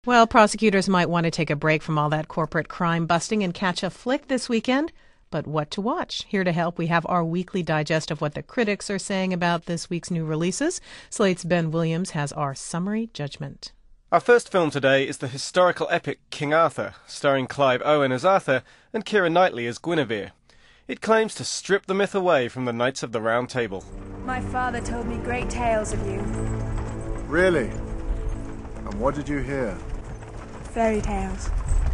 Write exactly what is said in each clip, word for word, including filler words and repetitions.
Well, prosecutors might want to take a break from all that corporate crime busting and catch a flick this weekend. But what to watch? Here to help, we have our weekly digest of what the critics are saying about this week's new releases. Slate's Ben Williams has our summary judgment. Our first film today is the historical epic King Arthur, starring Clive Owen as Arthur and Keira Knightley as Guinevere. It claims to strip the myth away from the Knights of the Round Table. My father told me great tales of you. Really? And what did you hear? Fairy tales.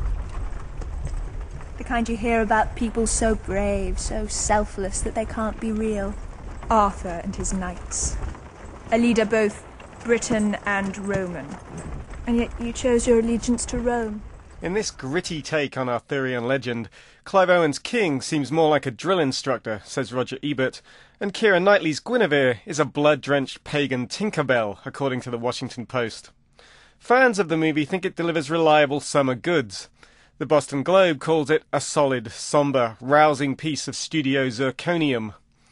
The kind you hear about people so brave, so selfless that they can't be real. Arthur and his knights. A leader both Briton and Roman. And yet you chose your allegiance to Rome. In this gritty take on Arthurian legend, Clive Owen's king seems more like a drill instructor, says Roger Ebert, and Keira Knightley's Guinevere is a blood-drenched pagan Tinkerbell, according to the Washington Post. Fans of the movie think it delivers reliable summer goods. The Boston Globe calls it a solid, sombre, rousing piece of studio zirconium.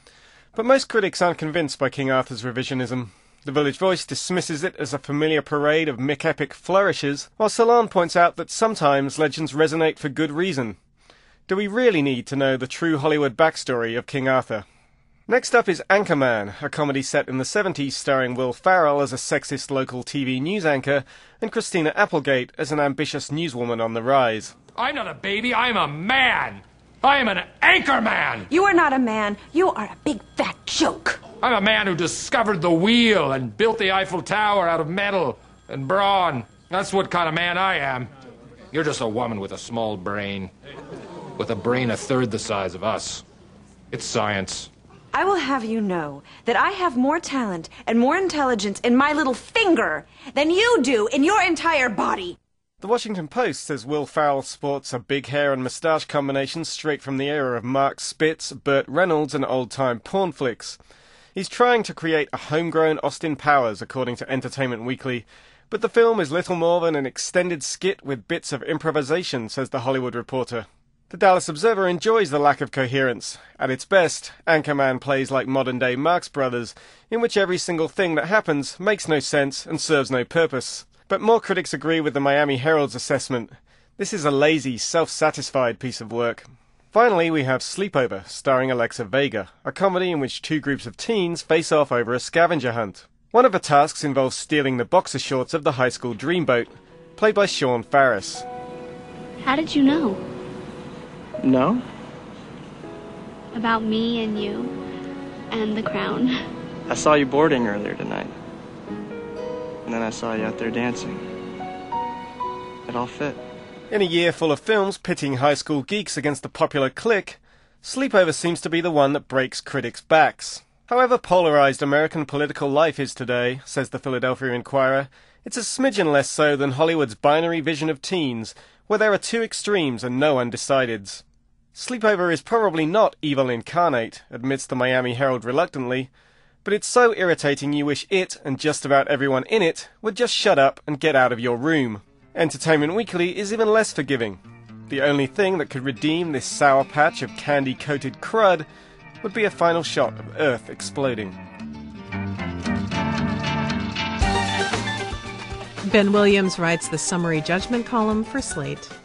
But most critics aren't convinced by King Arthur's revisionism. The Village Voice dismisses it as a familiar parade of myth-epic flourishes, while Salon points out that sometimes legends resonate for good reason. Do we really need to know the true Hollywood backstory of King Arthur? Next up is Anchorman, a comedy set in the seventies starring Will Ferrell as a sexist local T V news anchor and Christina Applegate as an ambitious newswoman on the rise. I'm not a baby, I'm a man! I am an anchorman! You are not a man, you are a big fat joke. I'm a man who discovered the wheel and built the Eiffel Tower out of metal and brawn. That's what kind of man I am. You're just a woman with a small brain. With a brain a third the size of us. It's science. I will have you know that I have more talent and more intelligence in my little finger than you do in your entire body. The Washington Post says Will Ferrell sports a big hair and moustache combination straight from the era of Mark Spitz, Burt Reynolds and old-time porn flicks. He's trying to create a homegrown Austin Powers, according to Entertainment Weekly, but the film is little more than an extended skit with bits of improvisation, says The Hollywood Reporter. The Dallas Observer enjoys the lack of coherence. At its best, Anchorman plays like modern-day Marx Brothers, in which every single thing that happens makes no sense and serves no purpose. But more critics agree with the Miami Herald's assessment. This is a lazy, self-satisfied piece of work. Finally, we have Sleepover, starring Alexa Vega, a comedy in which two groups of teens face off over a scavenger hunt. One of the tasks involves stealing the boxer shorts of the high school dreamboat, played by Sean Faris. How did you know? No? About me and you and the crown. I saw you boarding earlier tonight. And then I saw you out there dancing. It all fit. In a year full of films pitting high school geeks against the popular clique, Sleepover seems to be the one that breaks critics' backs. However polarized American political life is today, says the Philadelphia Inquirer, it's a smidgen less so than Hollywood's binary vision of teens, where there are two extremes and no undecideds. Sleepover is probably not evil incarnate, admits the Miami Herald reluctantly, but it's so irritating you wish it, and just about everyone in it, would just shut up and get out of your room. Entertainment Weekly is even less forgiving. The only thing that could redeem this sour patch of candy-coated crud would be a final shot of Earth exploding. Ben Williams writes the summary judgment column for Slate.